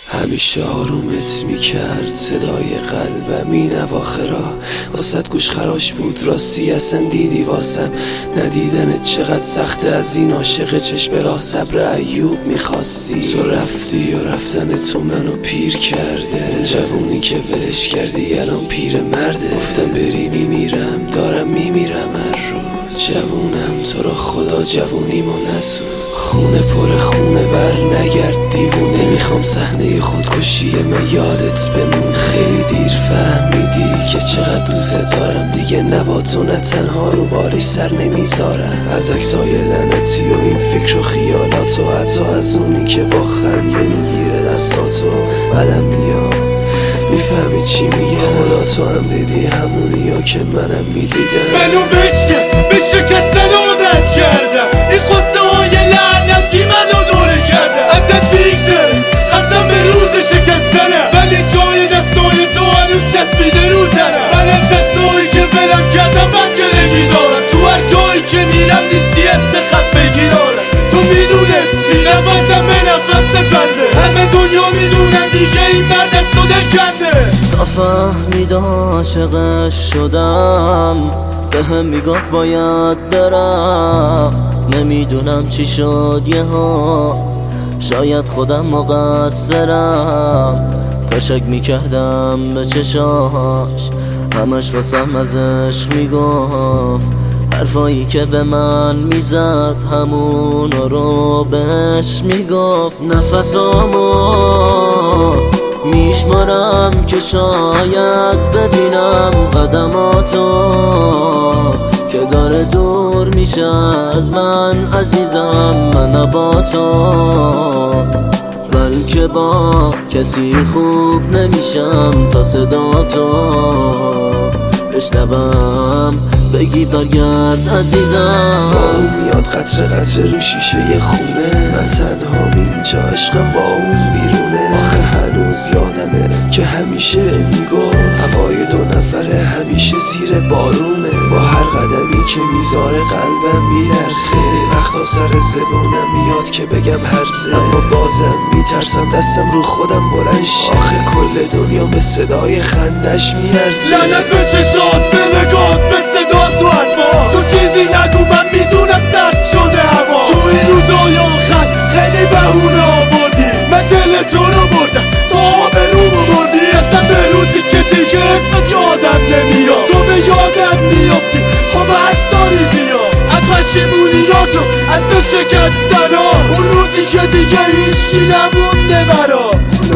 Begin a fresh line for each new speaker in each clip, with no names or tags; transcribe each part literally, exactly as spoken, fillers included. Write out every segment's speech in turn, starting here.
همیشه آرومت میکرد صدای قلبم این اواخرا، واسد گوش خراش بود راستی اصلا دیدی واسم ندیدنت چقدر سخته، از این عاشق چشم راه صبر ایوب میخواستی. تو رفتی و رفتن تو منو پیر کرده، جوونی که ولش کردی الان پیر مرده. گفتم بری میمیرم دارم میمیرم هر روز، جوونم تو را خدا جوونیمو نسوز. خونه پر خونه بر نگرد دیوونه، نمیخوام صحنه خودکشی من یادت بمون. خیلی دیر فهمیدی که چقدر دوست دارم، دیگه نبا تو نه تنها رو بالش سر نمیذارم. از عکسای لعنتی و این فکر و خیالات و حتی از اونی که با خنده میگیره دستاتو بدم میاد. میفهمی چی میگه؟ خدا تو هم دیدی همونی ها که منم میدیدم.
منو بشکن بشه که عادت کردم، این قصه های لعنتی منو دوره کرده. ازت بیگذره قسم به روز شکستنم، ولی جای دستای تو هنوز چسبیده رو تنم. من از دستایی که ولم کردم من گلگی دارم، تو هر جایی که میرم نیستی از خط بگیرارم. تو میدونستی نفسم به نفست بنده، همه دنیا میدونن دیگه این مرد از تو دل کنده.
فهمید عاشقش شدم، به هم میگفت باید برم. نمیدونم چی شد یه ها، شاید خودم مقصرم. تا شک میکردم به چشاش، همش واسم ازش میگفت حرفایی که به من میزد همون رو بهش میگفت. نفسامو میشمارم که شاید ببینم قدماتو که داره دور میشه از من عزیزم. من با تو بلکه با کسی خوب نمیشم تا صداتو بشنوم بگی برگرد عزیزم.
با اون میاد قطره قطره رو شیشه خونه، من تنها اینجا عشقم با اون بیرونه. آخه هنوز یادمه که همیشه میگفت هوای دو نفره همیشه زیر بارونه. با هر قدمی که میذاره قلبم میلرزه، خیلی وقتا سر زبونم میاد که بگم هرزه، اما بازم میترسم دستم رو خودم بلند شه. آخه کل دنیا به صدای خندش میارزه.
لعنت به چشات به نگات به صدا تو حرفا، تو چیزی نگو من میدونم سرد شده هوا. تو این روزای آخر خیلی بهونه آوردی، من دل تو رو بردم تو آبرومو بردی. اصلا به روزی که دیگه اسمت یادم نمیاد، تو به یادم میافتی خب هر داری زیاد. از پشیمونیاتو از دل شکستنا، اون روزی که دیگه هیچکی نمونده برات.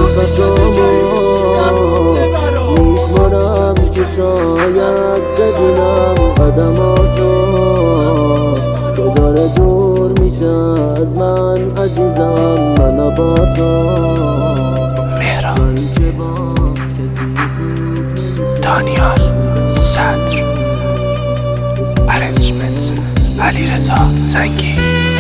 میشمارم که شاید ببینم قدماتو که داره دور میشه از من عزیزم. من با تو
مهران دانیال صدر، ارنجمنت علیرضا زنگی.